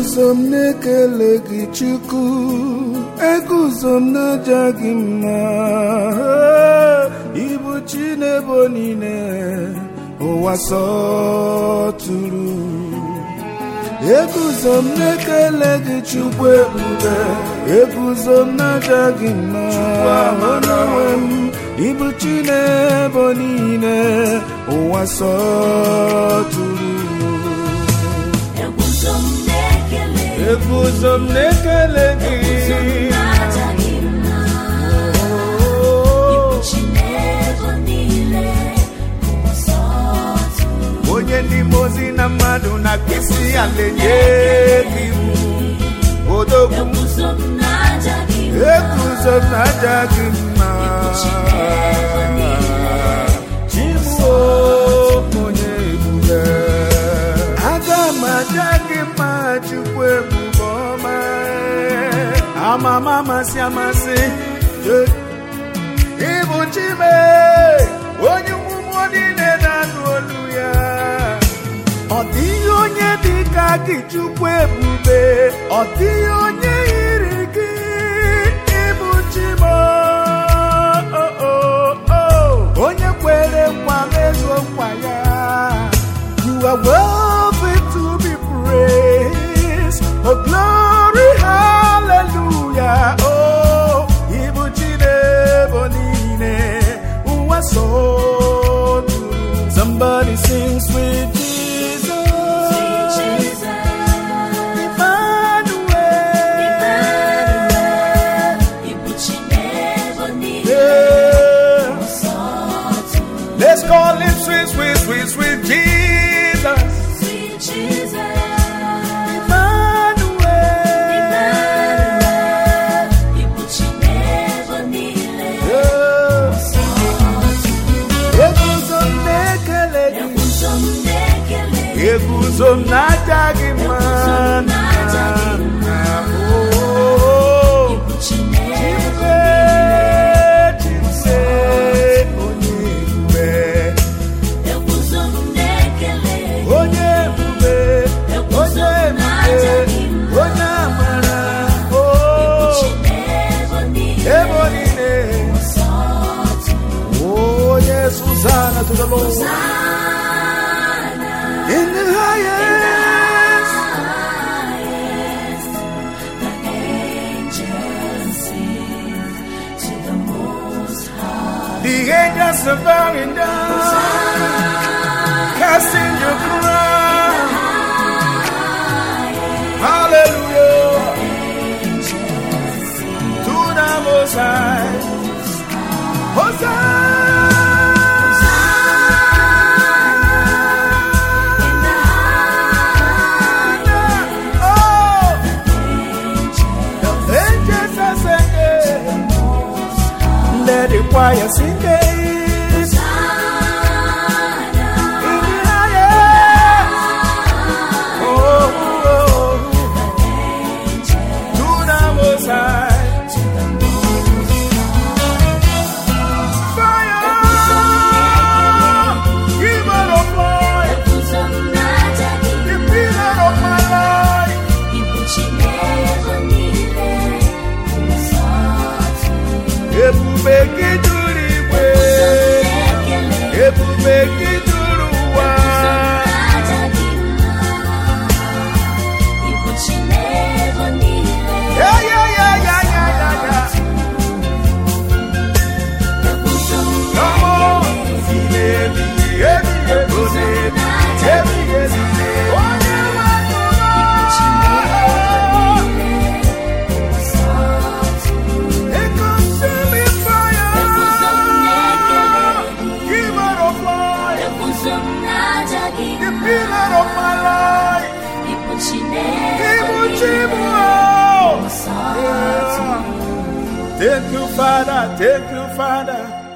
Eguzo m na-ekele gị Chukwu, eguzo m na-aja gị mma. Ịbụ chi n'ebo niile, ụwa sọtụrụ. Eguzo m na-ekele gị Chukwu ebube, eguzo m na-aja gị mma. Onyenwe m, ịbụ chi n'ebo niile, ụwa sọtụrụ. Eguzo m na-ekele gị, onye n'ime ozi na mmadụ na kisi alenye gị odogwu. Eguzo m na-aja gị mma, Chibuo onye ebube. Aga m aja gị mma Chukwu ebube ọma, amama amasị amasị. Ịbụ Chime, onye mmụọ niile na-anụ olu ya. Ọ dịghị onye dị ka gị Chukwu ebube, ọ dịghị onye yiri gị. Ịbụ Chime, onye kwere nkwa mezuo nkwa ya. You are worthy to be praised. Oh glory, hallelujah. Oh, Ịbụ Chineke niile, ụwa sọtụrụ. Somebody sing sweet Jesus, sweet Jesus. Emmanuel, Ịbụ Chineke niile, ụwa sọtụrụ. Let's call him sweet, sweet, sweet, sweet Jesus. Sweet Jesus. Eguzo m na-aja gị mma, Chimse, onye ebube. Onye ebube, onye amara. Ebo niile. Oh yes, Hosanna to the Lord. In the highest, the angels sing to the Most High. The angels are bowing down, casting your crown. Hallelujah. To the Most High. Hosanna. The choir singing, in the highest, oh, to the Most High. Fire, giver of life, the pillar of my life. Ebube gị juru igwe, ebube gị juru ụwa. Yeah, yeah, yeah, yeah, yeah, yeah, yeah. Come on, Thank you, Father. Thank you, Father.